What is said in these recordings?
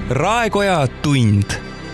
Raekoja tund.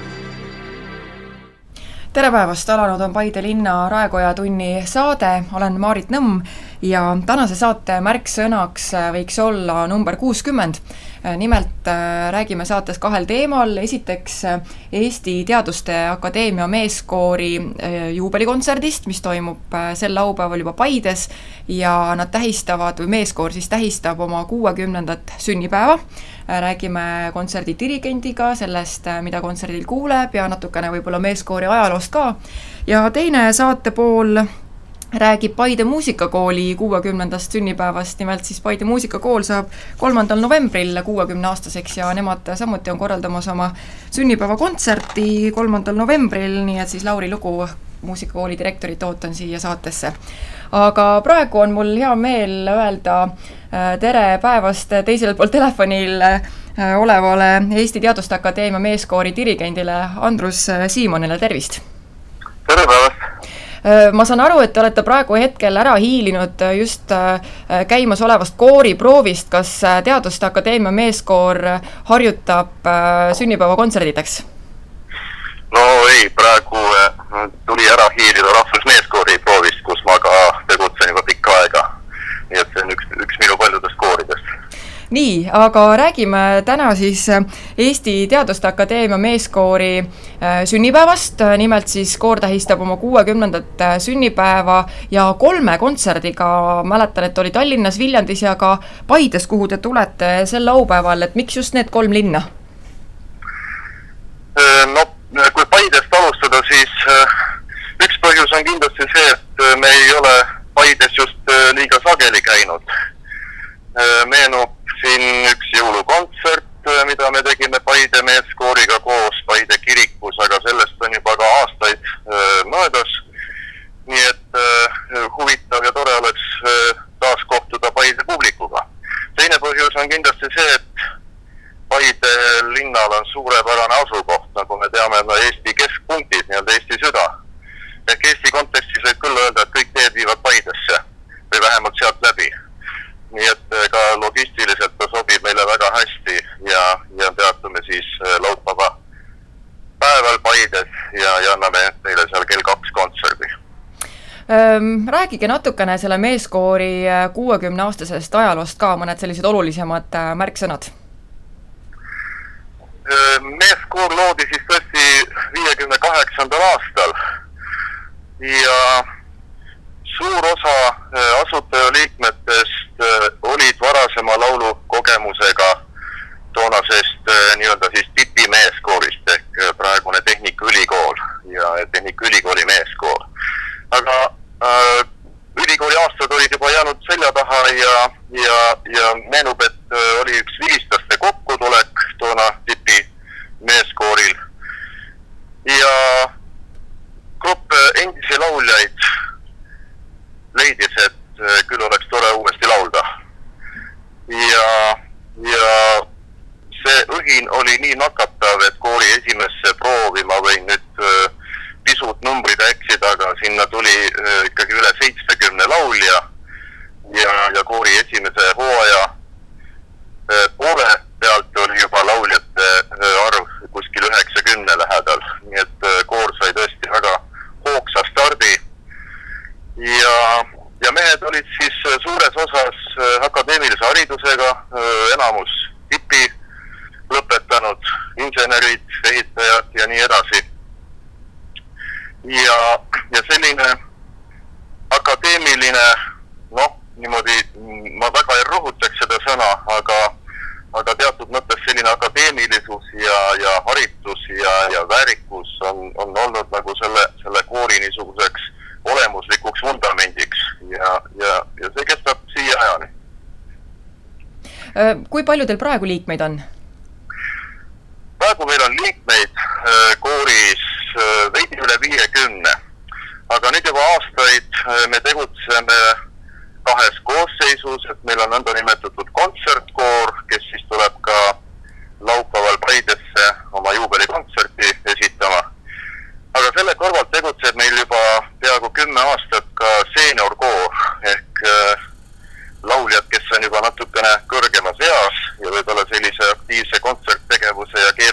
Tere päevast, alanud on Paide linna Raekoja tunni saade, olen Maarit Nõmm ja tänase saate märksõnaks võiks olla number 60. Nimelt räägime saates kahel teemal, esiteks Eesti Teaduste Akadeemia meeskoori juubelikontserdist, mis toimub sel laupäeval juba Paides ja nad tähistavad, või meeskoor siis tähistab oma 60. sünnipäeva. Räägime kontserdi dirigendiga, sellest, mida kontserdil kuuleb ja natukene võib-olla meeskoori ajaloost ka. Ja teine saate pool räägib Paide muusikakooli 60. sünnipäevast, nimelt siis Paide muusikakool saab 3. novembril 60-aastaseks ja nemad samuti on korraldamas oma sünnipäevakontserti 3. novembril, nii et siis Lauri Lugu, muusikakooli direktorit, ootan siia saatesse. Aga praegu on mul hea meel öelda tere päevast teisel pool telefonil olevale Eesti Teaduste Akadeemia meeskoori dirigendile Andrus Siimonile, tervist! Tere päevast! Ma saan aru, et te olete praegu hetkel ära hiilinud just käimas olevast kooriproovist, kas Teaduste Akadeemia meeskoor harjutab sünnipäevakontserditeks? No ei, praegu tuli ära hiilida rahvusmeeskoori proovist, kus ma ka tegutsen juba pikka aega. Nii et see on üks minu paljudest kooridest. Nii, aga räägime täna siis Eesti Teaduste Akadeemia meeskoori sünnipäevast. Nimelt siis koor tähistab oma 60. sünnipäeva ja 3 kontserdiga. Mäletan, et oli Tallinnas, Viljandis ja ka Paides, kuhu te tulete sel laupäeval. Et miks just need 3 linna? No, kui Paidest alustada, siis üks põhjus on kindlasti see, et me ei ole Paides just liiga sageli käinud. Meenub siin üks jõulukontsert, mida me tegime Paide meeskooriga koos Paide kirikus, aga sellest on juba ka aastaid möödas. Nii et huvitav ja tore oleks taas kohtuda Paide publikuga. Teine põhjus on kindlasti see, et Paide linnal on suurepärane asukoht, nagu me teame, Eesti keskpunktid, nii-öelda Eesti süda. Ehk Eesti kontekstis võib küll öelda, et kõik teed viivad Paidesse või vähemalt sealt läbi. Nii et ka logistiliselt ta sobib meile väga hästi ja peatume siis laupäeva päeval Paides ja anname teile seal kell 2 kontserdi. Räägige natukene selle meeskoori 60-aastasest ajaloost ka, mõned sellised olulisemad märksõnad. Meeskoor loodi siis tõesti 58. aastal ja suur osa asutajaliikmetest olid varasema laulu kogemusega toonasest nii-öelda siis tipi meeskoorist ehk praegune Tehnikaülikool ja Tehnikaülikooli meeskoor. Aga ülikooli aastad olid juba jäänud selja taha ja meenub, et oli üks vilistlaste kokkutulek toona tipi meeskooril ja grupp endisi lauljaid leidis, et küll oleks tore uuesti laulda. Ja see õhin oli nii nakatav, et koori esimesse proovi, ma võin nüüd pisut numbrida eksida, aga sinna tuli ikkagi üle 70 laulja ja koori esimese hooaja poole pealt oli juba lauljate arv kuskil 90 lähedal. Nii et koor sai tõesti väga hoogsa stardi ja mehed olid siis suures osas akadeemilise haridusega, enamus tipi lõpetanud, insenerid, ehitajad ja nii edasi. Ja selline akadeemiline, niimoodi, ma väga ei rõhutaks seda sõna, aga teatud mõttes selline akadeemilisus ja haritus ja väärikus on olnud nagu selle koori niisuguseks olemuslikuks vundamendiks ja see kestab siia ajani. Kui palju teil praegu liikmeid on? Praegu meil on liikmeid kooris veidi üle 50, aga nüüd juba aastaid me tegutseme 2 koosseisus, et meil on nõnda nimetatud kontsertkoor, kes siis tuleb ka laupäeval Paidesse oma juubelikontserti esitama. Aga selle kõrvalt tegutseb meil juba peaaegu 10 aastat ka seeniorkoor ehk lauljad, kes on juba natukene kõrgemas eas ja võib-olla sellise aktiivse kontserttegevuse ja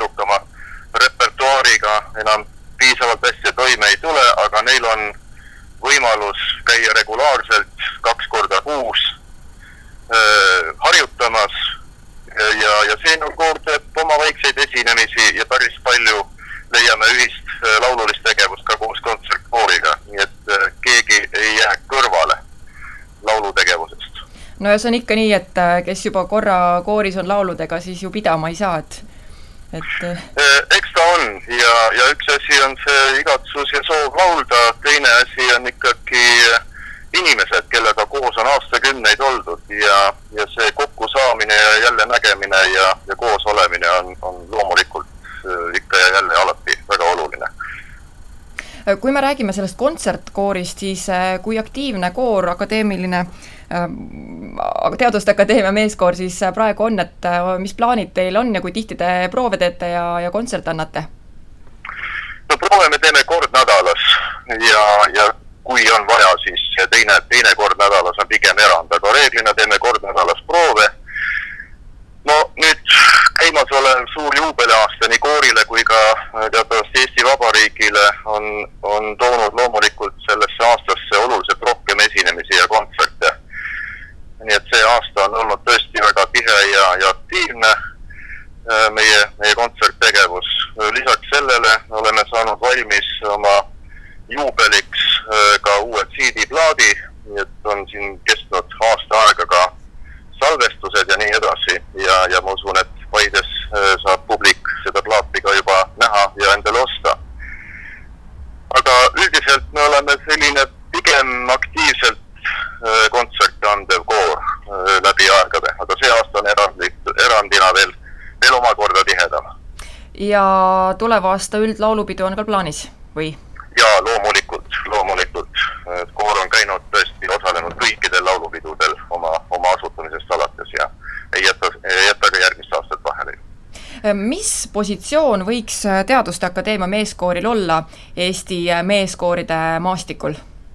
no ja see on ikka nii, et kes juba korra kooris on lauludega, siis ju pidama ei saa, et eks ta on ja üks asi on see igatsus ja soov laulda, teine asi on ikkagi inimesed, kellega koos on aastakümneid oldud ja see kokkusaamine ja jälle nägemine ja koos olemine on loomulikult ikka ja jälle alati väga oluline. Kui me räägime sellest kontsertkoorist, siis kui aktiivne koor, akadeemiline, Teaduste Akadeemia meeskoor siis praegu on, et mis plaanid teil on ja kui tihti te proove teete ja kontsert annate? No proove me teeme kord nädalas ja kui on vaja, siis teine kord nädalas on pigem erand, aga reeglina teeme kord nädalas proove. No nüüd käimas olev suur juubeliaasta nii koorile kui ka teatavasti Eesti Vabariigile on toonud loomulikult sellesse aastasse oluliselt rohkem esinemisi ja kontserte. Nii et see aasta on olnud tõesti väga tihe ja aktiivne meie kontserttegevus. Lisaks sellele oleme saanud valmis oma juubeliks ka uued CD-plaadi, nii et on siin kestnud aasta aega ka salvestused ja nii edasi ja ma usun, et Paides saab publik seda plaati ka juba näha ja endale osta. Aga üldiselt me oleme selline pigem aktiivselt kontserte andev koor läbi aegade, aga see aasta on erandina veel omakorda tihedam. Ja tuleva aasta üldlaulupidu on ka plaanis, või? Ja loomulikult. Koor on käinud tõesti osalenud kõikidel laulupidudel oma asutamisest alates ja ei jäta ka järgmist aastat vahele. Mis positsioon võiks Teaduste Akadeemia meeskooril olla Eesti meeskooride maastikul?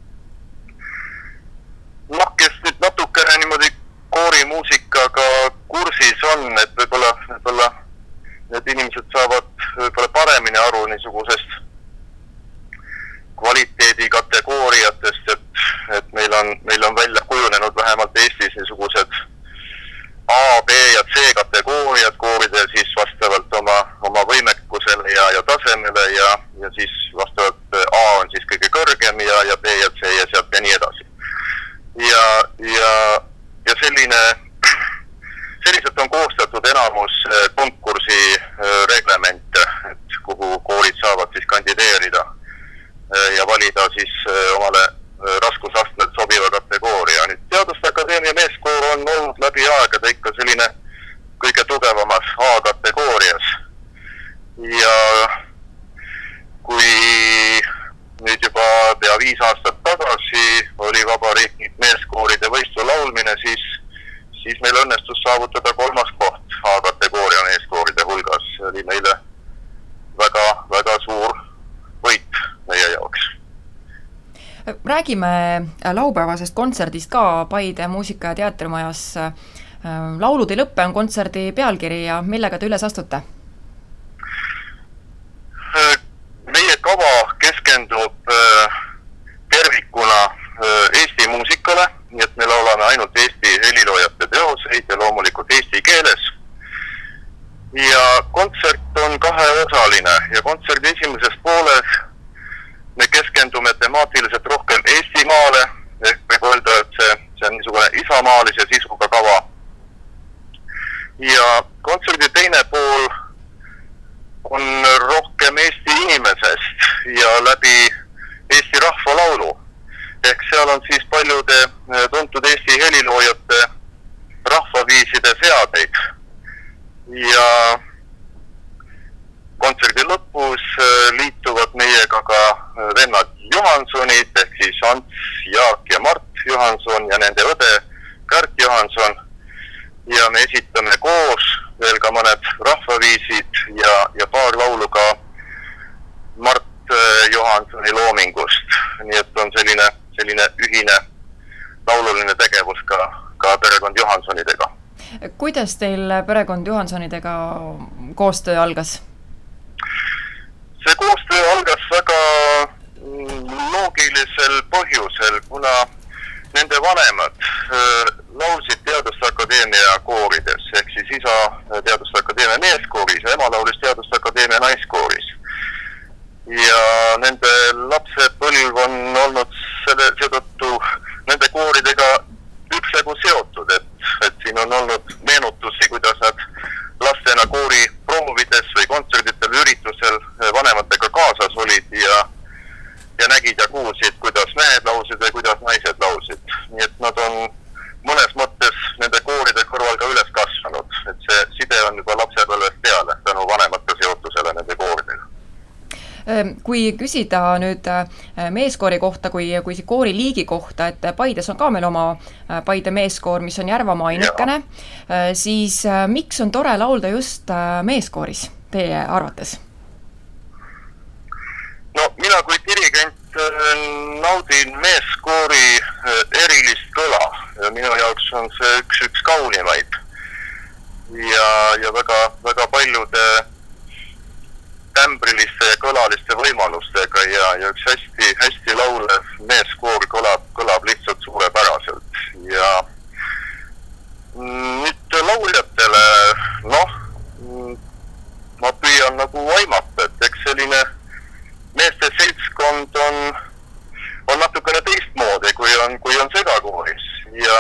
Kes nüüd natukene niimoodi koorimuusikaga kursis on, et võib-olla need inimesed saavad võib-olla paremini aru niisugusest kvaliteedi kategooriatest, et meil on välja kujunenud vähemalt Eestis niisugused A, B ja C kategooriad kooridel siis vastavalt oma võimekusele ja tasemele ja siis vastavalt A on siis kõige kõrgem ja B ja C ja sealt ja nii edasi. Ja selliselt on koostatud enamus konkursi reglemente, et kuhu koorid saavad siis kandideerida ja valida siis omale raskusastmelt sobiva kategooria. Nüüd Teaduste Akadeemia meeskoor on olnud läbi aegade ikka selline kõige tugevamas A-kategoorias. Ja kui nüüd juba pea 5 aastat tagasi oli vabariiklik meeskooride võistlu laulmine, siis meil õnnestus saavutada 3. koht A-kategooria meeskooride hulgas. See oli meile väga, väga suur võit meie jaoks. Räägime laupäevasest kontserdist ka Paide muusika- ja teatrimajas. Laulud ei lõppe on kontserdi pealkiri ja millega te üles astute? Meie kava keskendub tervikuna Eesti muusikale, nii et me laulame ainult Eesti heliloojate teoseid ja loomulikult eesti keeles. Ja kontsert on kaheosaline ja kontserdi esimeses pooles me keskendume temaatiliselt rohkem Eestimaale, ehk võib öelda, et see on niisugune isamaalise sisuga kava. Ja kontserdi teine pool on rohkem Eesti inimesest ja läbi Eesti rahvalaulu. Ehk seal on siis paljude tuntud Eesti heliloojate rahvaviiside seadeid. Ja kontserdi lõpus liituvad meiega ka vennad Johansonid, ehk siis Ants, Jaak ja Mart Johanson ja nende õde Kärt Johanson. Ja me esitame koos veel ka mõned rahvaviisid ja paar laulu ka Mart Johansoni loomingust. Nii et on selline ühine laululine tegevus ka perekond Johansonidega. Kuidas teil perekond Johansonidega koostöö algas? See koostöö algas väga loogilisel põhjusel, kuna nende vanemad laulsid Teaduste Akadeemia koorides, ehk siis isa Teaduste Akadeemia meeskooris ja ema laulis Teaduste Akadeemia naiskooris. Ja nende lapsepõlv on olnud seetõttu nende kooridega üksjagu seotud, et Kui küsida nüüd meeskoori kohta kui kooriliigi kohta, et Paides on ka meil oma Paide meeskoor, mis on Järvamaa ainukene, siis miks on tore laulda just meeskooris teie arvates? No mina kui dirigent naudin meeskoori erilist kõla ja minu jaoks on see üks kaunimaid ja väga paljude tämbriliste ja kõlaliste võimalustega ja üks hästi laulev meeskoor kõlab lihtsalt suurepäraselt ja nüüd lauljatele, ma püüan nagu aimata, et eks selline meeste seltskond on natukene teistmoodi, kui on segakooris ja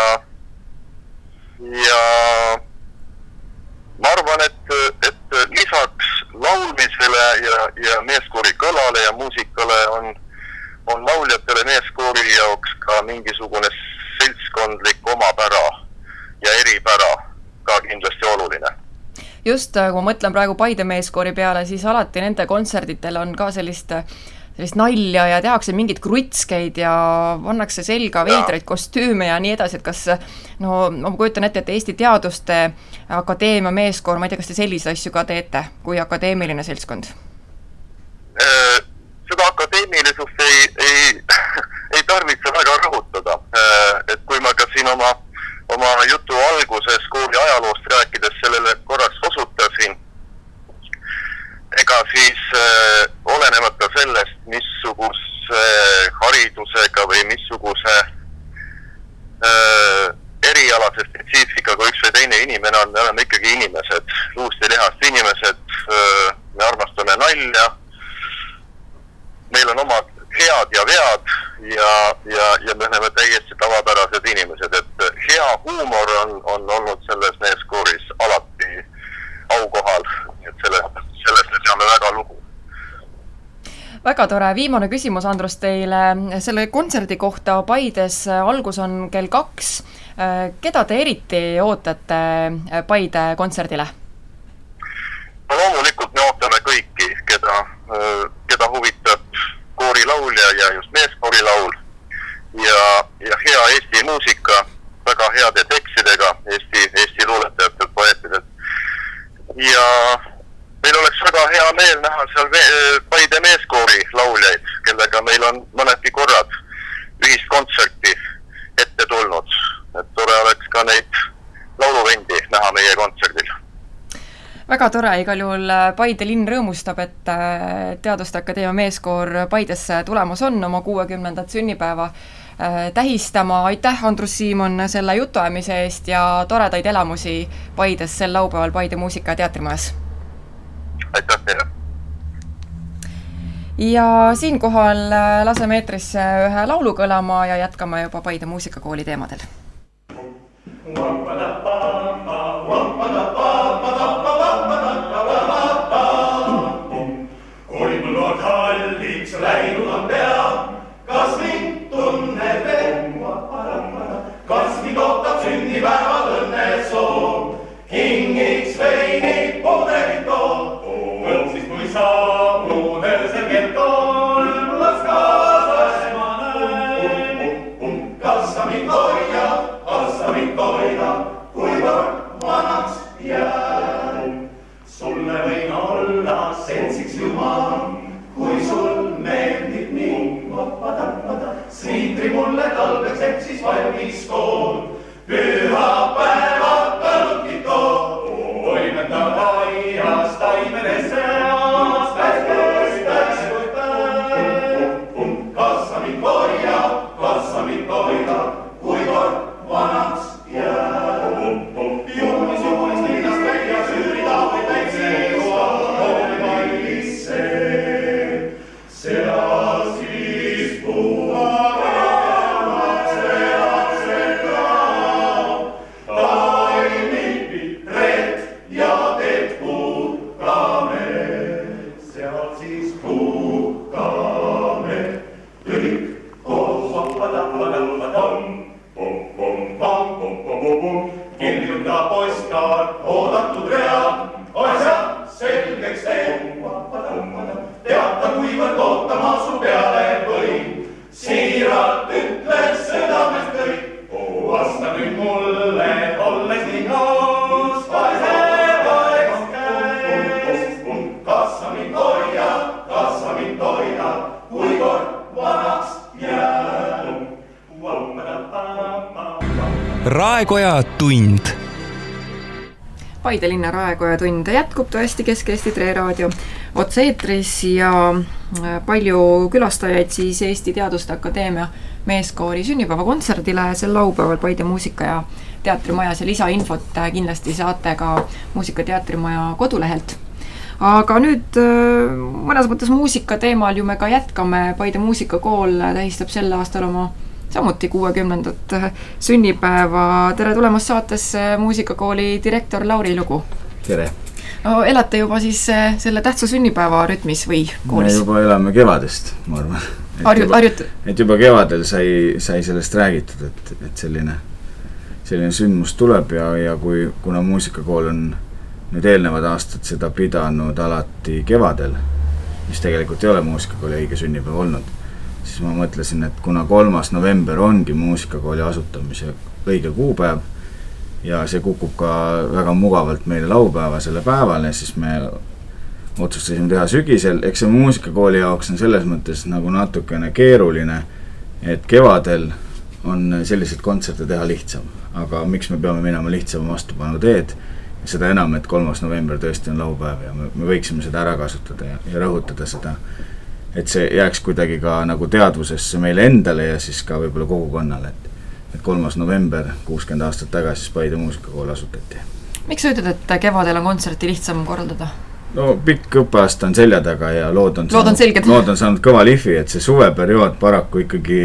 ma arvan, et lisaks laulmisele ja meeskoori kõlale ja muusikale on lauljatele meeskoori jaoks ka mingisugune seltskondlik omapära ja eripära ka kindlasti oluline. Just, kui ma mõtlen praegu Paide meeskoori peale, siis alati nende kontserditel on ka sellist nalja ja tehakse mingid krutskeid ja pannakse selga veidraid kostüüme ja nii edasi, et kas, ma kujutan ette, et Eesti Teaduste Akadeemia meeskoor, ma ei tea, kas te selliseid asju ka teete kui akadeemiline seltskond? Seda akadeemilisust ei tarvitse väga rõhutada, et kui ma ka siin oma jutu alguses kooli ajaloost rääkides sellele korraks osutasin, ega siis olenemata sellest, missuguse haridusega või missuguse erialase spetsiifikaga üks või teine inimene on, me oleme ikkagi inimesed, luust ja lihast inimesed, me armastame nalja, meil on omad head ja vead ja me oleme täiesti tavapärased inimesed, et hea huumor on olnud selles meeskooris alati aukohal, et sellest me teame väga lugu. Väga tore. Viimane küsimus, Andrus, teile selle kontserdi kohta Paides. Algus on kell 2. Keda te eriti ootate Paide kontserdile? No loomulikult me ootame kõiki, keda huvitab koorilaulja ja just meeskoorilaul ja hea Eesti muusika, väga heade tekstidega Eesti luuletajatelt, poeetidelt. Ja meil oleks väga hea meel näha seal Paide meeskoori lauljaid, kellega meil on mõnedki korrad ühist kontserti ette tulnud. Et tore oleks ka neid lauluvendi näha meie kontserdil. Väga tore, igal juhul Paide linn rõõmustab, et Teaduste Akadeemia meeskoor Paidesse tulemus on oma 60. sünnipäeva tähistama. Aitäh, Andrus Siimon, selle jutuajamise eest ja toredaid elamusi Paides sel laupäeval Paide muusika- ja teatrimajas. Aitäh teile! Ja siinkohal laseme eetrisse ühe laulu kõlama ja jätkame juba Paide muusikakooli teemadel. Kui mul Lord Halliks läinud on pea, kas mind tunneb kas mind ootab sünnipäevad õnnesoov, kingiks veini pudelit toob, võtsis kui saabunud öösel kell 3, las kaasas ma näin. Kas sa mind hoida, kuivõrd vanaks jään. Sulle võin olla sensiks jumal, kui sul meeldib mind. Sviitri mulle talveks ehk siis valmis kool, pühapäevad põlutki toob. Võimendan aias taimede seas, täis kui päev. Kas sa mind hoida, kuivõrd vanaks jääb. Juunis linnast välja süürida või täitseegoa hooli vallisse. Sea siis puha. Raekoja tund. Paide linna Raekoja tund jätkub tõesti Kesk-Eesti Tre-raadio otse-eetris ja palju külastajaid siis Eesti Teaduste Akadeemia meeskoori sünnipäevakontserdile sel laupäeval Paide Muusika- ja Teatrimajas ja lisainfot kindlasti saate ka Muusika-teatrimaja kodulehelt. Aga nüüd mõnes mõttes muusika teemal ju me ka jätkame. Paide Muusikakool tähistab sel aastal oma samuti 60. sünnipäeva. Tere tulemast saatesse Muusikakooli direktor Lauri Lugu. Tere! No, elate juba siis selle tähtsa sünnipäeva rütmis või koolis? Me juba elame kevadest, ma arvan. Et juba kevadel sai sellest räägitud, et selline sündmus tuleb ja kuna Muusikakool on nüüd eelnevad aastad seda pidanud alati kevadel, mis tegelikult ei ole Muusikakooli õige sünnipäev olnud, siis ma mõtlesin, et kuna 3. november ongi Muusikakooli asutamise õige kuupäev ja see kukub ka väga mugavalt meile laupäevasele päevale, siis me otsustasime teha sügisel. Eks see Muusikakooli jaoks on selles mõttes nagu natukene keeruline, et kevadel on selliseid kontserte teha lihtsam. Aga miks me peame minema lihtsama vastupanu teed? Seda enam, et 3. november tõesti on laupäev ja me võiksime seda ära kasutada ja rõhutada seda, et see jääks kuidagi ka nagu teadvusesse meile endale ja siis ka võib-olla kogukonnale, et 3. november 60 aastat tagasi Paide Muusikakool asutati. Miks sa ütled, et kevadel on kontserti lihtsam korraldada? No pikk õppeaasta on selja taga ja lood on saanud kõva lihvi, et see suveperiood paraku ikkagi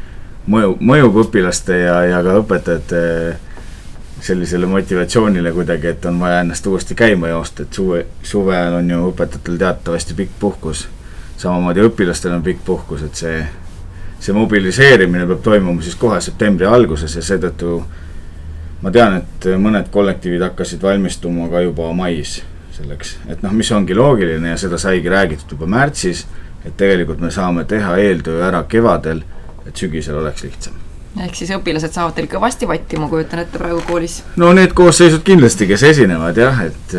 mõjub õpilaste ja ka õpetajate sellisele motivatsioonile kuidagi, et on vaja ennast uuesti käima joosta, et suvel on ju õpetajatel teatavasti pikk puhkus. Samamoodi õpilastel on pikk puhkus, et see mobiliseerimine peab toimuma siis kohe septembri alguses ja seetõttu ma tean, et mõned kollektiivid hakkasid valmistuma ka juba mais selleks. Et mis ongi loogiline ja seda saigi räägitud juba märtsis, et tegelikult me saame teha eeltöö ära kevadel, et sügisel oleks lihtsam. Ehk siis õpilased saavad teil kõvasti vatti, ma kujutan ette praegu koolis. No need koosseisud kindlasti, kes esinevad jah, et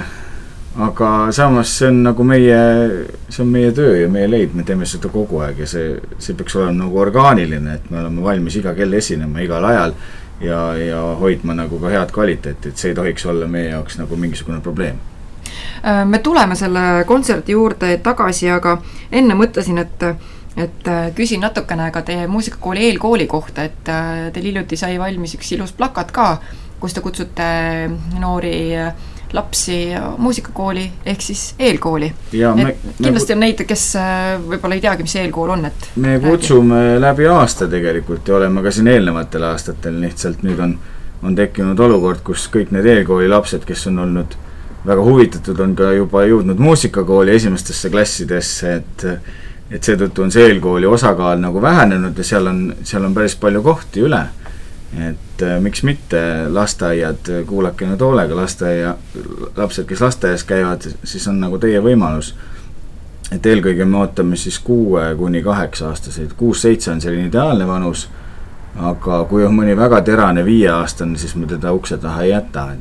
aga samas see on nagu meie töö ja meie leid, me teeme seda kogu aeg ja see peaks olema nagu orgaaniline, et me oleme valmis iga kell esinema igal ajal ja hoidma nagu ka head kvaliteeti, et see ei tohiks olla meie jaoks nagu mingisugune probleem. Me tuleme selle kontserti juurde tagasi, aga enne mõtlesin, et küsin natukene ka teie Muusikakooli eelkooli kohta, et teil hiljuti sai valmis üks ilus plakat ka, kus te kutsute noori lapsi muusikakooli ehk siis eelkooli. Kindlasti on neid, kes võib-olla ei teagi, mis eelkool on. Me kutsume läbi aasta tegelikult ja oleme ka siin eelnevatel aastatel, lihtsalt nüüd on tekkinud olukord, kus kõik need eelkooli lapsed, kes on olnud väga huvitatud, on ka juba jõudnud Muusikakooli esimestesse klassidesse, et seetõttu on see eelkooli osakaal nagu vähenenud ja seal on päris palju kohti üle. Et miks mitte lasteaiad, kuulake nüüd hoolega lapsed, kes lasteaias käivad, siis on nagu teie võimalus. Et eelkõige me ootame siis 6–8 aastaseid, 6-7 on selline ideaalne vanus, aga kui on mõni väga terane 5-aastane, siis me teda ukse taha ei jäta.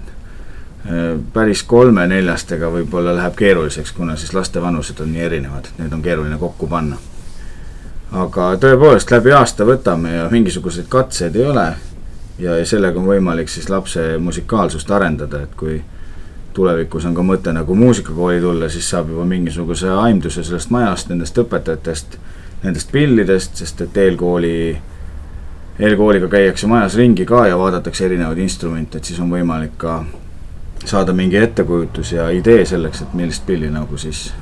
Päris 3-4-stega võib-olla läheb keeruliseks, kuna siis laste vanused on nii erinevad, et need on keeruline kokku panna. Aga tõepoolest läbi aasta võtame ja mingisuguseid katseid ei ole ja sellega on võimalik siis lapse musikaalsust arendada, et kui tulevikus on ka mõte nagu Muusikakooli tulla, siis saab juba mingisuguse aimduse sellest majast, nendest õpetajatest, nendest pillidest, sest et eelkooliga käiakse majas ringi ka ja vaadatakse erinevaid instrumente, et siis on võimalik ka saada mingi ettekujutus ja idee selleks, et millist pilli nagu siis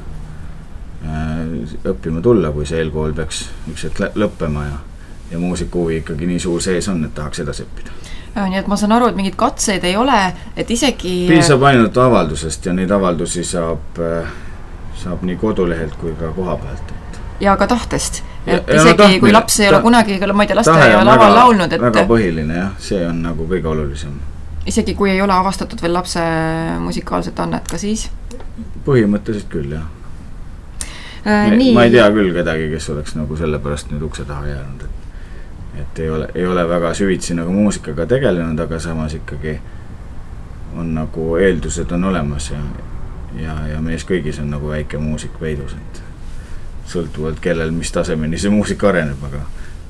õppima tulla, kui see eelkool peaks üks hetk lõppema ja muusikuhuvi ikkagi nii suur sees on, et tahaks edasi õppida. Nii et ma saan aru, et mingid katseid ei ole, et isegi piisab ainult avaldusest ja neid avaldusi saab nii kodulehelt kui ka koha pealt. Ja ka tahtest. Et isegi kui laps ei ole kunagi, ma ei tea, lasteaia laval laulnud, et väga põhiline jah, see on nagu kõige olulisem. Isegi kui ei ole avastatud veel lapse musikaalset annet, ka siis? Põhimõtteliselt küll, jah. Ma ei tea küll kedagi, kes oleks nagu selle pärast nüüd ukse taha jäänud, et ei ole väga süvitsi nagu muusikaga tegelenud, aga samas ikkagi on nagu eeldused on olemas ja mees kõigis on nagu väike muusik peidus, et sõltuvalt kellel mis tasemeni see muusika areneb,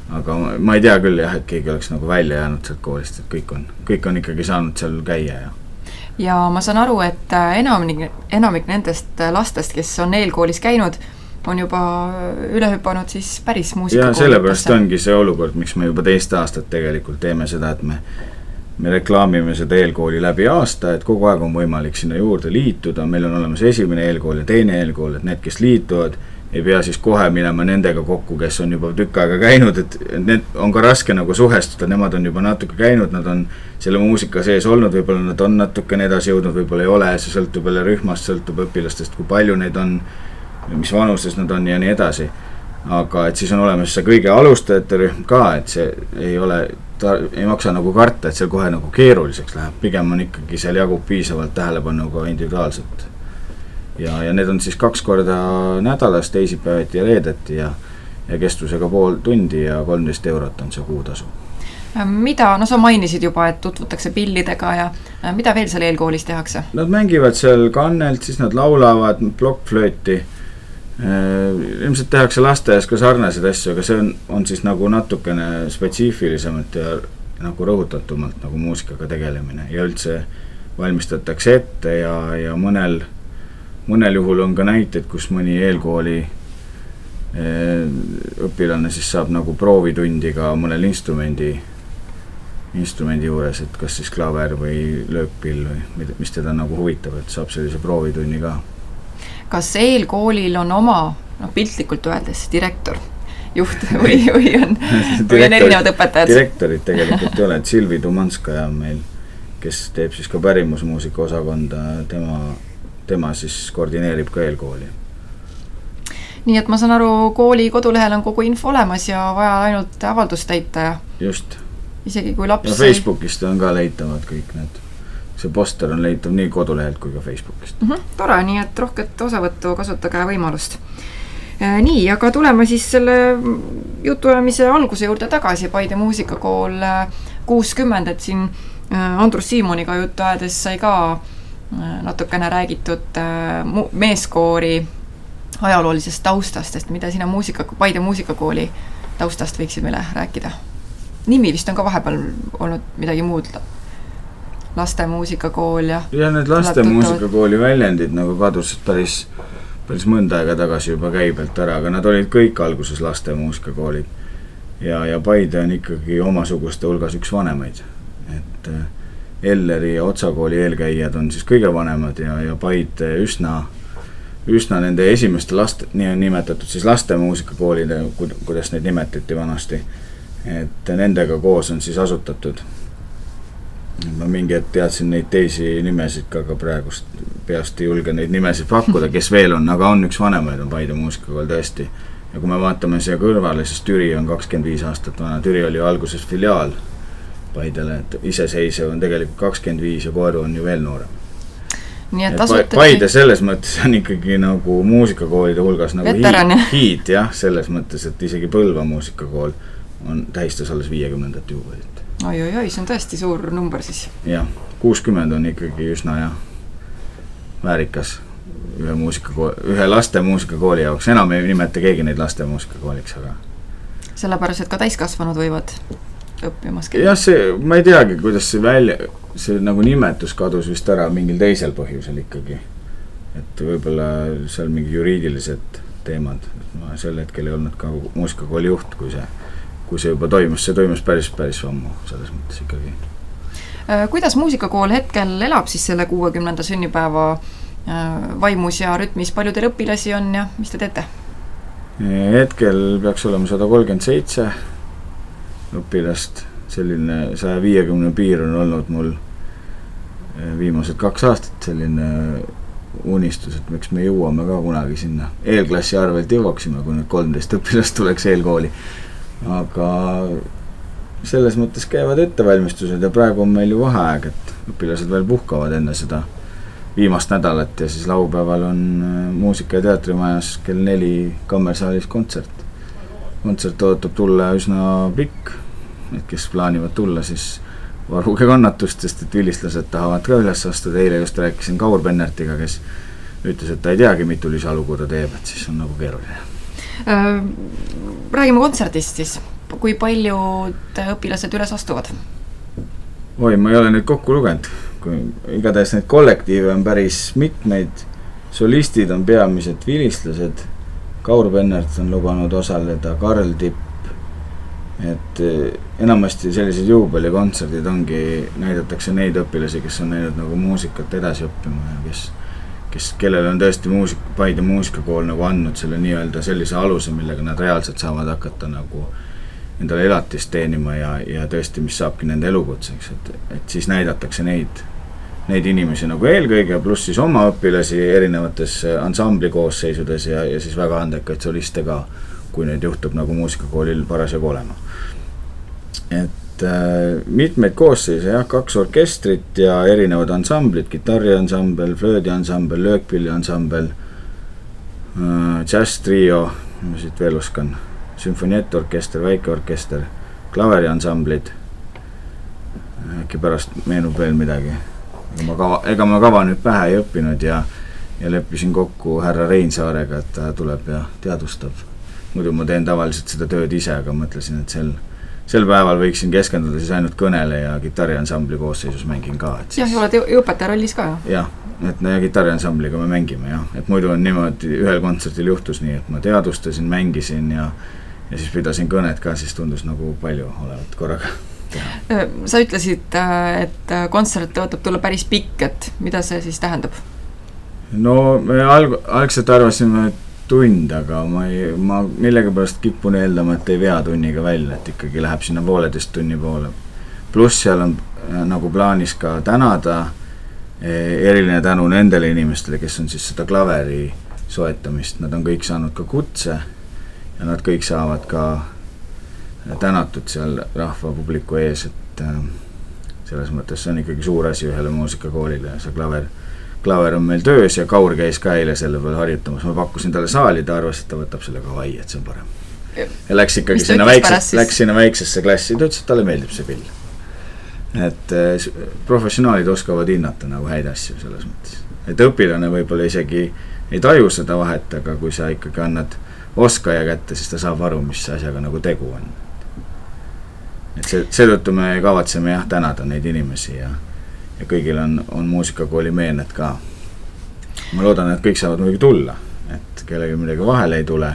aga ma ei tea küll jah, et keegi oleks nagu välja jäänud sealt koolist, et kõik on ikkagi saanud seal käia ja ma saan aru, et enamik nendest lastest, kes on eelkoolis käinud, on juba üle hüpanud siis päris muusikakoolitesse. Ja sellepärast ongi see olukord, miks me juba teist aastat tegelikult teeme seda, et me reklaamime seda eelkooli läbi aasta, et kogu aeg on võimalik sinna juurde liituda, meil on olemas esimene eelkool ja teine eelkool, et need, kes liituvad, ei pea siis kohe minema nendega kokku, kes on juba tükk aega käinud, et need on ka raske nagu suhestuda, nemad on juba natuke käinud, nad on selle muusika sees olnud, võib-olla nad on natukene edasi jõudnud, võib-olla ei ole, see sõltub jälle rühmast, sõltub õpilastest, kui palju neid on, mis vanuses nad on ja nii edasi. Aga et siis on olemas see kõige alustajate rühm ka, et see ei maksa nagu karta, et seal kohe nagu keeruliseks läheb, pigem on ikkagi seal jagub piisavalt tähelepanu ka individuaalselt. Ja need on siis 2 korda nädalas, teisipäeviti ja reedeti ja kestusega pool tundi ja 13 eurot on see kuutasu. Mida, no sa mainisid juba, et tutvutakse pillidega ja mida veel seal eelkoolis tehakse? Nad mängivad seal kannelt, siis nad laulavad plokkflööti. Ilmselt tehakse lasteaias ka sarnaseid asju, aga see on siis nagu natukene spetsiifilisemalt ja nagu rõhutatumalt nagu muusikaga tegelemine ja üldse valmistatakse ette ja mõnel juhul on ka näited, kus mõni eelkooli õpilane siis saab nagu proovitundi ka mõnel instrumendi juures, et kas siis klaver või löökpill või mis teda nagu huvitab, et saab sellise proovitunni ka. Kas eelkoolil on oma, piltlikult öeldes, direktor, juht või on erinevad õpetajad? Direktorid tegelikult ei ole, et Silvi Tumanskaja on meil, kes teeb siis ka pärimusmuusika osakonda, tema siis koordineerib ka eelkooli. Nii et ma saan aru, kooli kodulehel on kogu info olemas ja vaja ainult avaldust täita ja just. Isegi kui laps... Ja Facebookist on ka leitavad kõik need. See poster on leitav nii kodulehelt kui ka Facebookist. Tore, nii et rohket osavõttu kasutage võimalust. Nii, aga tuleme siis selle jutuajamise alguse juurde tagasi, Paide muusikakool 60, et siin Andrus Siimoniga juttu ajades sai ka natukene räägitud meeskoori ajaloolisest taustast, et mida sina Paide muusikakooli taustast võiksid meile rääkida? Nimi vist on ka vahepeal olnud midagi muud, laste muusikakool ja need laste muusikakooli väljendid nagu kadusid päris mõnda aega tagasi juba käibelt ära, aga nad olid kõik alguses laste muusikakoolid ja Paide on ikkagi omasuguste hulgas üks vanemaid, et Elleri ja Otsakooli eelkäijad on siis kõige vanemad ja Paide üsna nende esimeste nii on nimetatud siis laste muusikakoolide, kuidas neid nimetati vanasti, et nendega koos on siis asutatud. Ma mingi hetk teadsin neid teisi nimesid ka praegust peast ei julge neid nimesid pakkuda, kes veel on, aga on üks vanemaid on Paide muusikakool tõesti. Ja kui me vaatame siia kõrvale, siis Türi on 25 aastat vana. Türi oli ju alguses filiaal Paidele, et iseseisev on tegelikult 25 ja Koeru on ju veel noorem. Nii et Paide selles mõttes on ikkagi nagu muusikakoolide hulgas nagu hiid, jah, selles mõttes, et isegi Põlva muusikakool tähistas alles 50. juubelit. Oi, see on tõesti suur number siis. Jah, 60 on ikkagi üsna väärikas ühe laste muusikakooli jaoks. Enam ei nimeta keegi neid laste muusikakooliks, aga... Sellepärast, et ka täiskasvanud võivad õppimas käia. Jah, ma ei teagi, kuidas see nagu nimetus kadus vist ära mingil teisel põhjusel ikkagi. Et võibolla seal mingi juriidilised teemad. Ma sel hetkel ei olnud ka muusikakooli juht, kui see juba toimus, see toimus päris ammu selles mõttes ikkagi. Kuidas muusikakool hetkel elab siis selle 60. sünnipäeva vaimus ja rütmis, palju teil õpilasi on ja mis te teete? Hetkel peaks olema 137 õpilast, selline 150 piir on olnud mul viimased 2 aastat selline unistus, et miks me jõuame ka kunagi sinna eelklassi arvelt jõuaksime, kui nüüd 13 õpilast tuleks eelkooli. Aga selles mõttes käivad ettevalmistused ja praegu on meil ju vaheaeg, et õpilased veel puhkavad enne seda viimast nädalat ja siis laupäeval on muusika- ja teatrimajas kell 4 kammersaalis kontsert. Kontsert ootab tulla üsna pikk, et kes plaanivad tulla, siis varuge kannatust, sest et vilistlased tahavad ka üles astuda. Eile just rääkisin Kaur Pennertiga, kes ütles, et ta ei teagi, mitu lisalugu ta teeb, et siis on nagu keeruline. Räägime kontserdist siis. kui paljud õpilased üles astuvad? Oi, ma ei ole nüüd kokku lugenud. Igatahes neid kollektiive on päris mitmeid, solistid on peamised vilistlased, Kaur Pennart on lubanud osaleda, Karl Tipp, et enamasti sellised juubelikontserdid ongi, näidatakse neid õpilasi, kes on näinud nagu muusikat edasi õppima ja kellel on tõesti Paide muusikakool nagu andnud selle nii-öelda sellise aluse, millega nad reaalselt saavad hakata nagu endale elatist teenima ja tõesti, mis saabki nende elukutseks, et siis näidatakse neid inimesi nagu eelkõige, pluss siis oma õpilasi erinevates ansambli koosseisudes ja siis väga andekaid soliste ka, kui neid juhtub nagu muusikakoolil parasjagu olema. Et mitmeid koosseise, 2 orkestrit ja erinevad ansamblid, kitarriansambel, flöödiansambel, löökpilliansambel, jazz trio, ma siit veel oskan, sümfonietorkester, väikeorkester, klaveriansamblid, äkki pärast meenub veel midagi. Ega ma kava nüüd pähe ei õppinud ja leppisin kokku härra Reinsaarega, et ta tuleb ja teadustab. Muidu ma teen tavaliselt seda tööd ise, aga mõtlesin, et sel päeval võiksin keskenduda siis ainult kõnele ja kitarriansambli koosseisus mängin ka. Jah, ja oled õpetaja rollis ka, jah? Jah, et kitarriansambliga me mängime, jah. Et muidu on niimoodi, ühel kontserdil juhtus nii, et ma teadustasin, mängisin ja siis pidasin kõnet ka, siis tundus nagu palju olevat korraga teha. Sa ütlesid, et kontsert võtab tulla päris pikk, et mida see siis tähendab? No me algselt arvasime tund, aga ma millega pärast kipun eeldama, et ei vea tunniga välja, et ikkagi läheb sinna 1,5 tunni poole. Pluss seal on nagu plaanis ka tänada eriline tänu nendele inimestele, kes on siis seda klaveri soetamist. Nad on kõik saanud ka kutse ja nad kõik saavad ka tänatud seal rahva publiku ees, et selles mõttes see on ikkagi suur asi ühele muusikakoolile ja see klaver on meil töös ja Kaur käis ka eile selle peale harjutamas. Ma pakkusin talle saali, ta arvas, et ta võtab selle ka vai, et see on parem. Ja läks ikkagi sinna väiksesse klassi, ta ütles, et talle meeldib see pill. Et professionaalid oskavad hinnata nagu häid asju selles mõttes. Et õpilane võib-olla isegi ei taju seda vahet, aga kui sa ikkagi annad oskaja kätte, siis ta saab aru, mis asjaga nagu tegu on. Et seetõttu me kavatseme tänada neid inimesi ja kõigil on muusikakooli meened ka. Ma loodan, et kõik saavad muidugi tulla, et kellegi midagi vahele ei tule.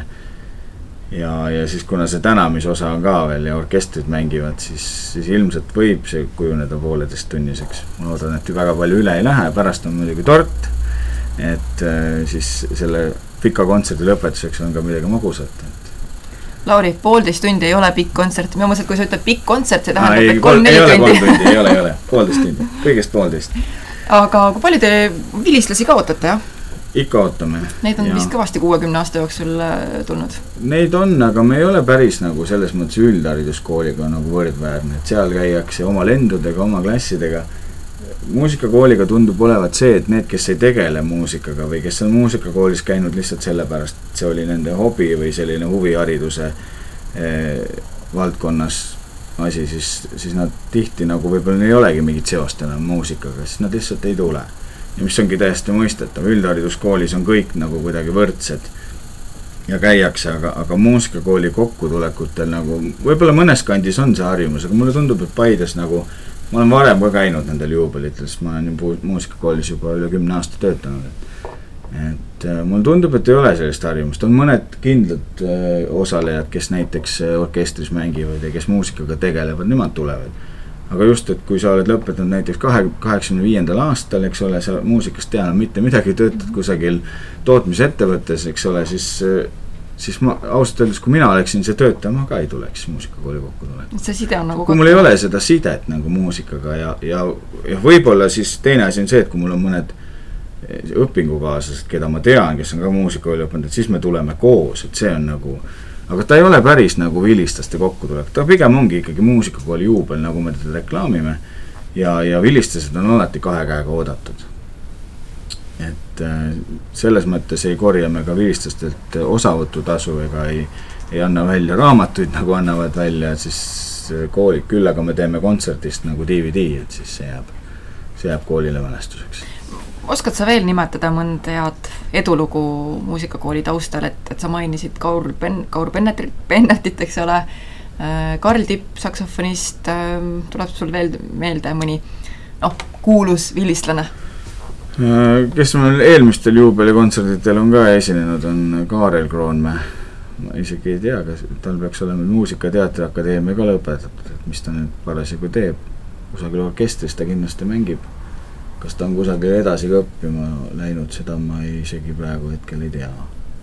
Ja siis kuna see tänamisosa on ka veel ja orkestrid mängivad, siis ilmselt võib see kujuneda 1,5 tunniseks. Ma loodan, et väga palju üle ei lähe, pärast on muidugi tort, et siis selle pika kontserdi lõpetuseks on ka midagi magusat. Lauri, 1,5 tundi ei ole pikk kontsert. Ma mõtlen, kui sa ütled pikk kontsert, see tähendab, et 3-4 tundi. Ei ole, 1,5 tundi. Kõigest 1,5. Aga kui palju te vilistlasi ka ootate, jah? Ikka ootame. Neid on vist kõvasti 60 aasta jooksul tulnud. Neid on, aga me ei ole päris nagu selles mõttes üldhariduskooliga nagu võrdväärne. Et seal käiakse oma lendudega, oma klassidega. Muusikakooliga tundub olevat see, et need, kes ei tegele muusikaga või kes on muusikakoolis käinud lihtsalt sellepärast, et see oli nende hobi või selline huvihariduse valdkonnas asi, siis nad tihti nagu võib-olla ei olegi mingit seost enam muusikaga, siis nad lihtsalt ei tule. Ja mis ongi täiesti mõistetav, üldhariduskoolis on kõik nagu kuidagi võrdsed ja käiakse, aga muusikakooli kokkutulekutel nagu, võib-olla mõnes kandis on see harjumus, aga mulle tundub, et Paides nagu ma olen varem ka käinud nendel juubelitel, sest ma olen muusikakoolis juba üle 10 aasta töötanud. Et mulle tundub, et ei ole sellist harjumust. On mõned kindlad osalejad, kes näiteks orkestris mängivad ja kes muusikaga tegelevad, nemad tulevad. Aga just, et kui sa oled lõpetanud näiteks 85. aastal, eks ole, sa muusikast teanud mitte midagi, töötad kusagil tootmisettevõttes, eks ole, siis ma ausalt öeldes, kui mina oleksin see töötama, ka ei tuleks muusikakooli kokku tulema. See side on nagu kui mul ei ole seda sidet nagu muusikaga ja võib-olla siis teine asi on see, et kui mul on mõned õpingukaaslased, keda ma tean, kes on ka muusikakooli õppinud, et siis me tuleme koos, et see on nagu, aga ta ei ole päris nagu vilistlaste kokkutulek, ta pigem ongi ikkagi muusikakooli juubel, nagu me teda reklaamime ja vilistlased on alati 2 käega oodatud. Et selles mõttes ei korja me ka vilistlastelt osavõtutasu ega ei anna välja raamatuid, nagu annavad välja siis koolid, küll aga me teeme kontserdist nagu DVD, et siis see jääb koolile mälestuseks. Oskad sa veel nimetada mõnda head edulugu muusikakooli taustal, et sa mainisid Kaur Pennertit, eks ole, Karl Tipp, saksofonist, tuleb sul veel meelde mõni kuulus vilistlane? Kes meil eelmistel juubelikontserdidel on ka esinenud, on Kaarel Kroonmäe. Ma isegi ei tea, kas tal peaks olema Muusika- ja Teatriakadeemia ka lõpetatud, et mis ta nüüd parasjagu teeb. Kusagil orkestris ta kindlasti mängib. Kas ta on kusagil edasi ka õppima läinud, seda ma isegi praegu hetkel ei tea.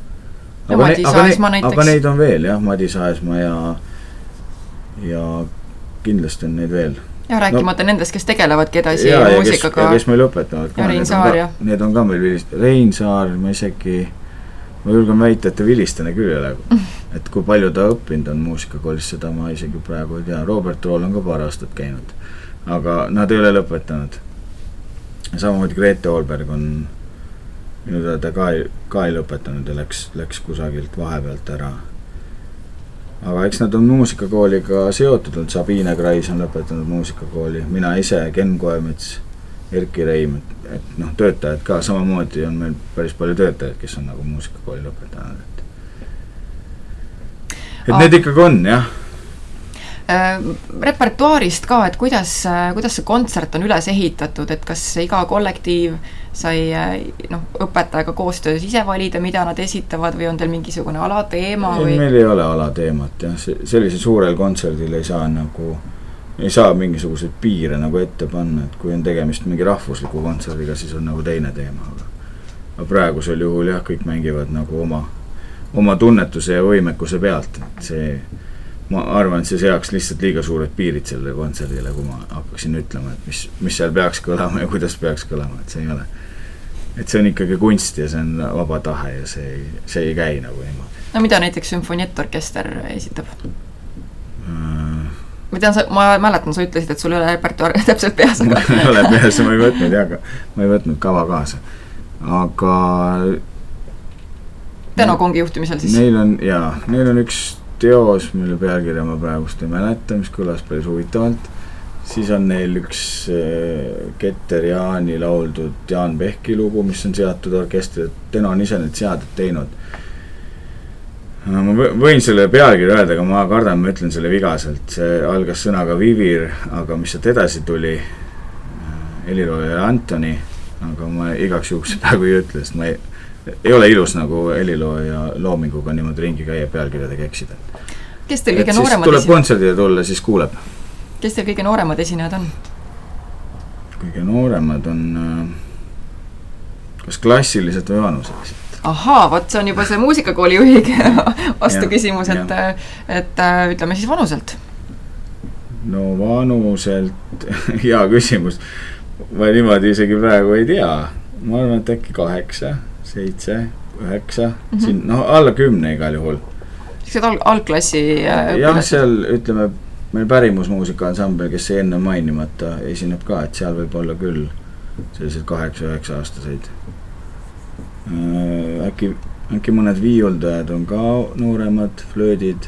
Aga neid on veel, jah, Madis Aesma ja kindlasti on neid veel. Ja rääkimata nendest, kes tegelevadki edasi muusikaga. Ja kes meil õpetavad ka. Ja Rein Saar, jah. Need on ka meil Rein Saar, ma julgen väita, et ta vilistane küll ei ole. Et kui palju ta õppinud on muusikakoolis, seda ma isegi praegu ei tea. Robert Rool on ka paar aastat käinud. Aga nad ei ole lõpetanud. Samamoodi Grete Olberg on minu teada ka ei lõpetanud ja läks kusagilt vahepealt ära. Aga eks nad on muusikakooliga seotud, Sabine Krais on lõpetanud muusikakooli, mina ise, Ken Koemets, Erki Reim, et töötajad ka, samamoodi on meil päris palju töötajad, kes on nagu muusikakooli lõpetanud. Et need ikkagi on, jah. Repertuaarist ka, et kuidas see kontsert on üles ehitatud, et kas iga kollektiiv sai õpetajaga koostöös ise valida, mida nad esitavad või on teil mingisugune alateema? Meil ei ole alateemat, jah. Sellise suurel kontserdil ei saa mingisuguseid piire nagu ette panna, et kui on tegemist mingi rahvusliku kontserdiga, siis on nagu teine teema. Aga praegusel juhul jah, kõik mängivad nagu oma tunnetuse ja võimekuse pealt. Ma arvan, et see seaks lihtsalt liiga suured piirid selle kontserdile, kui ma hakkaksin ütlema, et mis seal peaks kõlama ja kuidas peaks kõlama, et see ei ole. Et see on ikkagi kunst ja see on vaba tahe ja see ei käi nagu niimoodi. No mida näiteks sümfonietorkester esitab? Ma mäletan, sa ütlesid, et sul ei ole repertuaar täpselt peas, aga... ei ole peas, ma ei võtnud kava kaasa. Aga... Tenokongi juhtimisel siis? Neil on üks teos, mille pealkirja ma praegust ei mäleta, mis kõlas päris huvitavalt. Siis on neil üks Keter Jaani lauldud Jaan Pehki lugu, mis on seatud orkestri. Teno on ise need seaded teinud. Ma võin selle pealkirja öelda, aga ma kardan, ma ütlen selle vigaselt. See algas sõnaga Vivir, aga mis sealt edasi tuli, Helilooja ja Antoni, aga ma igaks juhuks praegu ei ütle, sest ma ei ole ilus nagu Helilooja loominguga niimoodi ringi käia pealkirjadega eksida. Kes teil kõige nooremad tuleb kontserdile tulla, siis kuuleb. Kes teil kõige nooremad esinejad on? Kõige nooremad on kas klassiliselt või vanuseliselt. Ahaa, võt see on juba see muusikakooli juhiga vastu küsimus, et ütleme siis vanuselt. No vanuselt, hea küsimus. Ma niimoodi isegi praegu ei tea. Ma arvan, et äkki 8, 7, 9, alla 10 igal juhul. Siksed algklassi jah, seal ütleme, meil pärimusmuusika ansambel, kes ei enne mainimata esineb ka, et seal võib olla küll sellised 8-9 aastaseid. Äkki mõned viiuldajad on ka nooremad, flöödid.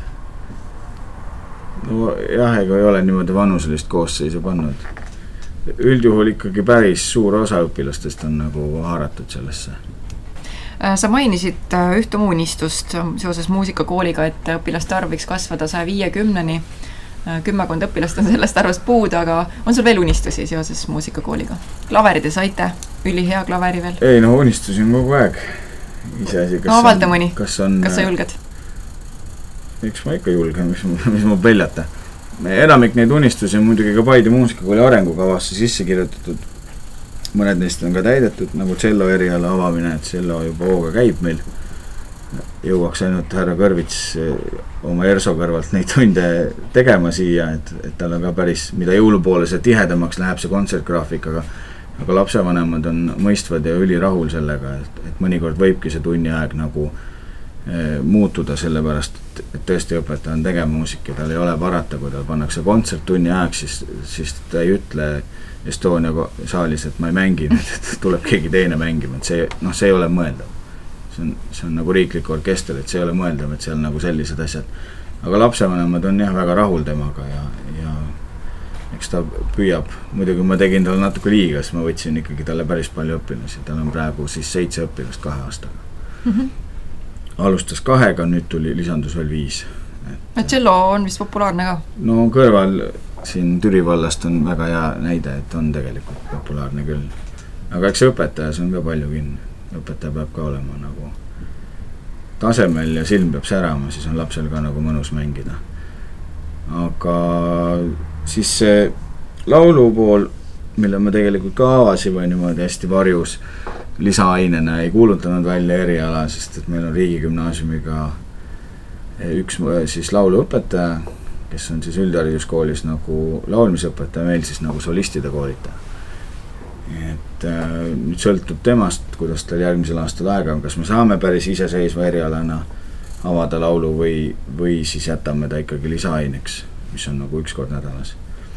No jah, ega ei ole niimoodi vanuselist koosseisu pannud. Üldjuhul ikkagi päris suur osa õpilastest on nagu haaratud sellesse. Sa mainisid ühte muunistust seoses muusikakooliga, et õpilaste arv võiks kasvada 150-ni. 10 õpilast on sellest arvast puud, aga on sul veel unistusi seoses muusikakooliga? Klaverid ja saite? Üli hea klaveri veel? Ei, unistusi on kogu aeg. Avalda mõni. Kas sa julged? Eks ma ikka julgen, mis ma peljata. Enamik neid unistusi on muidugi ka Paide muusikakooli arengukavasse sisse kirjutatud. Mõned neist on ka täidetud, nagu tsello eriala avamine, et tsello juba hooga käib meil. Jõuaks ainult härra Kõrvits oma ERSO kõrvalt neid tunde tegema siia, et tal on ka päris, mida jõulupoole see tihedamaks läheb see kontsertgraafik, aga lapsevanemad on mõistvad ja ülirahul sellega, et mõnikord võibki see tunni aeg nagu muutuda sellepärast, et tõesti õpetaja on tegema muusik ja tal ei ole parata, kui tal pannakse kontsert tunni aeg, siis ta ei ütle Estonia saalis, et ma ei mängi, et tuleb keegi teine mängima, et see ei ole mõeldav. See on nagu riiklik orkester, et see ei ole mõeldav, et seal nagu sellised asjad. Aga lapsevanemad on jah väga rahul temaga ja eks ta püüab. Muidugi ma tegin talle natuke liiga, sest ma võtsin ikkagi talle päris palju õpilasi. Tal on praegu siis 7 õpilast 2 aastaga. Alustas 2, nüüd lisandus veel 5. Cello on vist populaarne ka? No kõrval siin Türi vallast on väga hea näide, et on tegelikult populaarne küll. Aga eks õpetajas on ka palju kinni. Õpetaja peab ka olema nagu tasemel ja silm peab särama, siis on lapsel ka nagu mõnus mängida. Aga siis see laulu pool, mille ma tegelikult ka avasin või niimoodi hästi varjus lisaainena ei kuulutanud välja eriala, sest et meil on riigigümnaasiumiga üks siis lauluõpetaja, kes on siis üldhariduskoolis nagu laulmisõpetaja, meil siis nagu solistide koolitaja. Et nüüd sõltub temast, kuidas tal järgmisel aastal aega on, kas me saame päris iseseisva erialana avada laulu või siis jätame ta ikkagi lisaaineks, mis on nagu üks kord nädalas.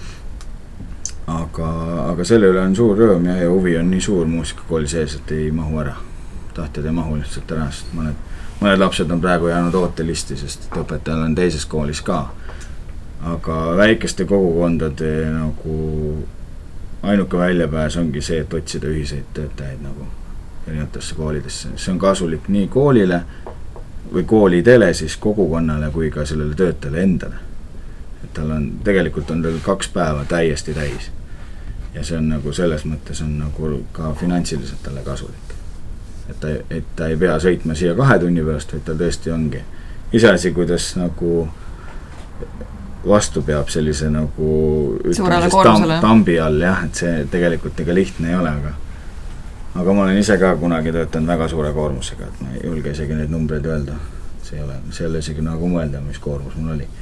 Aga selle üle on suur rõõm ja huvi on nii suur muusikakooli sees, et ei mahu ära. Tahtjad ei mahu lihtsalt ära, sest mõned lapsed on praegu jäänud ootelisti, sest õpetajal on teises koolis ka. Aga väikeste kogukondade nagu ainuke väljapääs ongi see, et otsida ühiseid töötajaid nagu erinevatesse koolidesse. See on kasulik nii koolile või koolidele siis kogukonnale kui ka sellele töötajale endale. Et tegelikult on tal 2 päeva täiesti täis. Ja see on nagu selles mõttes on nagu ka finantsiliselt talle kasulik. Et ta ei pea sõitma siia 2 tunni pärast, vaid ta tõesti ongi. Iseasi, kuidas nagu vastu peab sellise nagu tambi all, jah, et see tegelikult ega lihtne ei ole, aga ma olen ise ka kunagi töötanud väga suure koormusega, et ma ei julge isegi neid numbreid öelda. See ei ole isegi nagu mõelda, mis koormus mul oli.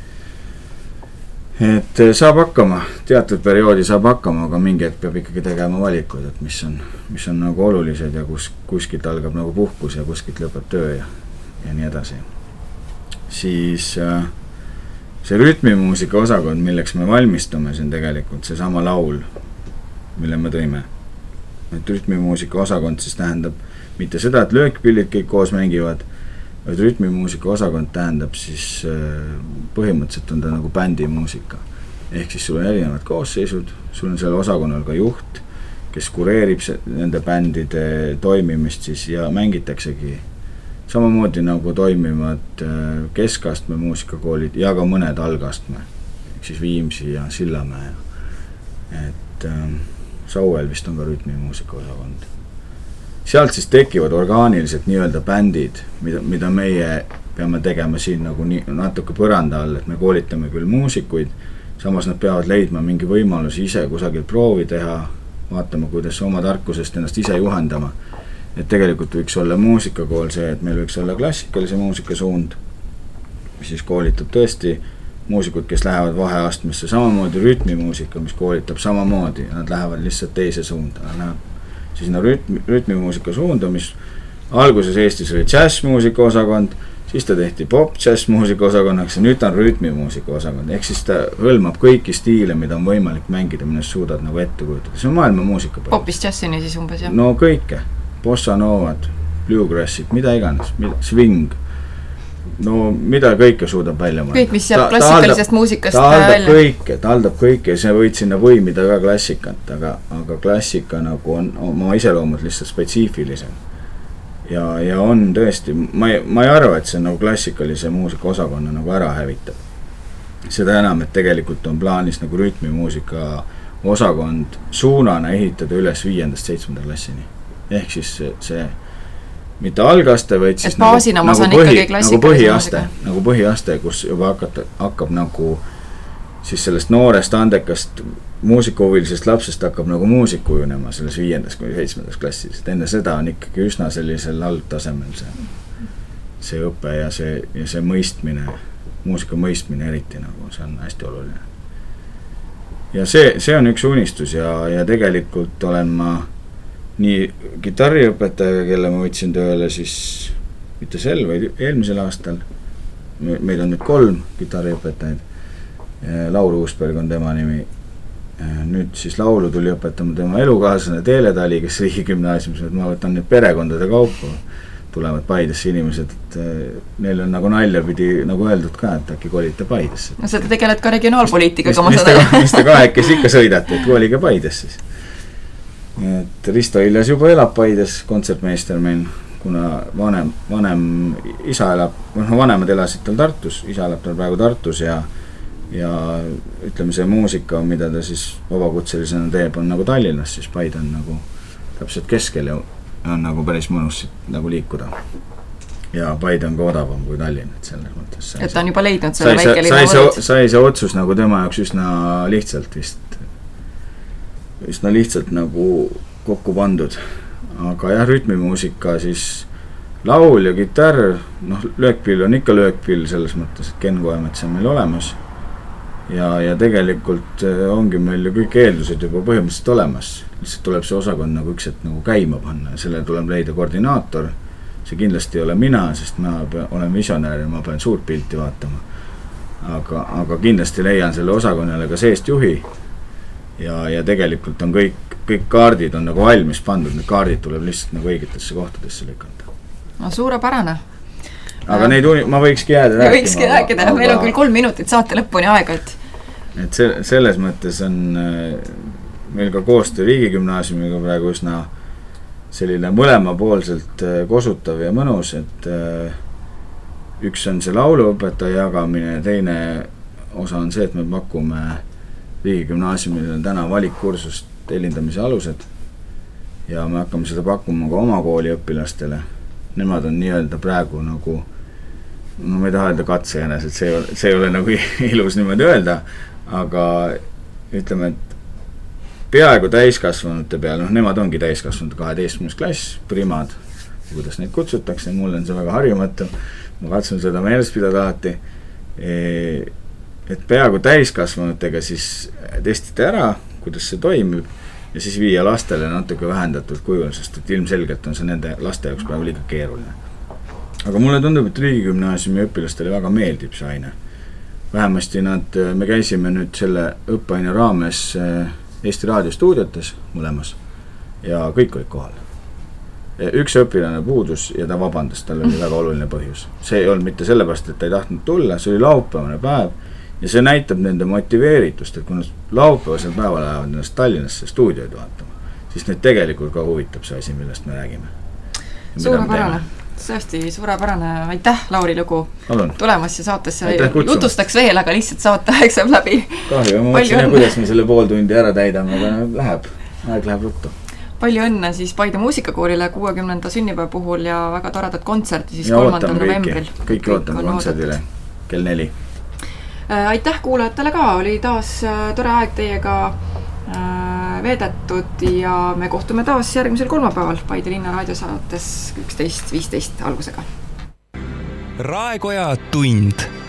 Et saab hakkama, teatud perioodi saab hakkama, aga mingi hetk peab ikkagi tegema valikuid, et mis on nagu olulised ja kuskilt algab nagu puhkus ja kuskilt lõpeb töö ja nii edasi. Siis see rütmimuusika osakond, milleks me valmistume, see on tegelikult see sama laul, mille me tõime. Et rütmimuusika osakond siis tähendab mitte seda, et löökpillid kõik koos mängivad, vaid rütmimuusika osakond tähendab siis põhimõtteliselt on ta nagu bändimuusika. Ehk siis sul on erinevad koosseisud, sul on selle osakonnal ka juht, kes kureerib nende bändide toimimist siis ja mängitaksegi samamoodi nagu toimivad keskastme muusikakoolid ja ka mõned algastme, ehk siis Viimsi ja Sillamäe. Et Sauel vist on ka rütmimuusika osakond. Sealt siis tekivad orgaaniliselt nii-öelda bändid, mida meie peame tegema siin nagu natuke põranda all, et me koolitame küll muusikuid, samas nad peavad leidma mingi võimalusi ise kusagil proovi teha, vaatama, kuidas oma tarkusest ennast ise juhendama. Et tegelikult võiks olla muusikakool see, et meil võiks olla klassikalise muusika suund, mis siis koolitab tõesti muusikud, kes lähevad vaheastmesse, samamoodi rütmimuusika, mis koolitab samamoodi, nad lähevad lihtsalt teise suunda. Nad lähevad siis rütmimuusika suunda, mis alguses Eestis oli jazzmuusika osakond, siis ta tehti pop-jazzmuusika osakonnaks ja nüüd ta on rütmimuusika osakond. Ehk siis ta hõlmab kõiki stiile, mida on võimalik mängida, millest suudad nagu ette kujutada. See on maailma muusika. Popist jazzini siis umbes, jah? No kõike. Bossa Novad, bluegrassid, mida iganes, swing, no mida kõike suudab välja mõelda. Kõik, mis jääb klassikalisest muusikast välja. Ta haldab kõike ja see võid sinna võimida ka klassikat, aga klassika nagu on oma iseloomud lihtsalt spetsiifilisem. Ja on tõesti, ma ei arva, et see nagu klassikalise muusika osakonna nagu ära hävitab. Seda enam, et tegelikult on plaanis nagu rütmimuusika osakond suunana ehitada üles 5.–7. klassini. Ehk siis see mitte algaste, vaid siis nagu põhiaste, kus juba hakkab nagu siis sellest noorest andekast muusikuhuvilisest lapsest hakkab nagu muusik kujunema selles 5.–7. klassis. Enne seda on ikkagi üsna sellisel algtasemel see õpe ja see mõistmine, muusika mõistmine eriti nagu, see on hästi oluline. Ja see on üks unistus ja tegelikult olen ma nii kitarriõpetajaga, kelle ma võtsin tööle siis mitte sel, vaid eelmisel aastal. Meil on nüüd 3 kitarriõpetajaid. Laur Uusberg on tema nimi. Nüüd siis laulu tuli õpetama tema elukaaslane Teeletali, kes riigigümnaasiumis, et ma võtan nüüd perekondade kaupa. Tulevad Paidesse inimesed, et neil on nagu nalja pidi nagu öeldud ka, et äkki kolite Paidesse. No seda tegeled ka regionaalpoliitikaga, mis te kahekesi ikka sõidate, et kolige Paidesse siis. Et Risto Iljas juba elab Paides, kontsertmeister meil kuna vanem isa elab, vanemad elasid tal Tartus, isa elab tal praegu Tartus ja ütleme, see muusika, mida ta siis vabakutselisena teeb, on nagu Tallinnas, siis Paide on nagu täpselt keskel ja on nagu päris mõnus siit nagu liikuda. Ja Paide on ka odavam kui Tallinn, et selles mõttes. Et ta on juba leidnud selle väikelinna võrud. Sai see otsus nagu tema jaoks üsna lihtsalt vist. Üsna lihtsalt nagu kokku pandud. Aga jah, rütmimuusika siis laul ja kitarr, löökpill on ikka löökpill selles mõttes, et Ken-koemed see on meil olemas. Ja tegelikult ongi meil ju kõik eeldused juba põhimõtteliselt olemas. Lihtsalt tuleb see osakond nagu üks hetk nagu käima panna ja selle tuleb leida koordinaator. See kindlasti ei ole mina, sest ma olen visionäär ja ma pean suurt pilti vaatama. Aga kindlasti leian selle osakonnale ka seest juhi ja tegelikult on kõik kaardid on nagu valmis pandud, need kaardid tuleb lihtsalt nagu õigetesse kohtadesse lükata. No suurepärane. Aga neid ma võikski jääda rääkima. Võikski rääkida, meil on küll 3 minutit saate lõpuni aega. Et selles mõttes on meil ka koostöö Riigigümnaasiumiga praegu üsna selline mõlemapoolselt kosutav ja mõnus, et üks on see lauluõpetaja jagamine ja teine osa on see, et me pakume Riigigümnaasiumile täna valikkursust telindamise alused ja me hakkame seda pakkuma ka oma kooli õpilastele. Nemad on nii-öelda praegu nagu, ma ei taha öelda katsejänes, et see ei ole nagu ilus niimoodi öelda, aga ütleme, et peaaegu täiskasvanute peal, nemad ongi täiskasvanud 12. klass, primad, kuidas neid kutsutakse, mulle on see väga harjumatu, ma katsun seda meeles pidada alati, et peaaegu täiskasvanutega siis testite ära, kuidas see toimib ja siis viia lastele natuke vähendatud kujul, sest et ilmselgelt on see nende laste jaoks praegu liiga keeruline. Aga mulle tundub, et Riigigümnaasiumi õpilastele väga meeldib see aine. Vähemasti me käisime nüüd selle õppeaine raames Eesti Raadio stuudiotes mõlemas ja kõik olid kohal. Üks õpilane puudus ja ta vabandas, tal oli väga oluline põhjus. See ei olnud mitte sellepärast, et ta ei tahtnud tulla, see oli laupäevane päev ja see näitab nende motiveeritust, et kui nad laupäevasel päeval lähevad ennast Tallinnasse stuudioid vaatama, siis neid tegelikult ka huvitab see asi, millest me räägime. Suurepärane. Tõesti suurepärane, aitäh Lauri Lugu tulemast ja saatesse jutustaks veel, aga lihtsalt saate aeg saab läbi. Kahju, ma mõtlesin, kuidas me selle pool tundi ära täidame, aga aeg läheb ruttu. Palju õnne siis Paide muusikakoolile 60. sünnipäeva puhul ja väga toredat kontserti siis 3. novembril. Kõik ootame kontserdile kell 4. Aitäh kuulajatele ka, oli taas tore aeg teiega veedetud ja me kohtume taas järgmisel kolmapäeval Paide linna raadiosaates 11.15 algusega. Raekoja tund.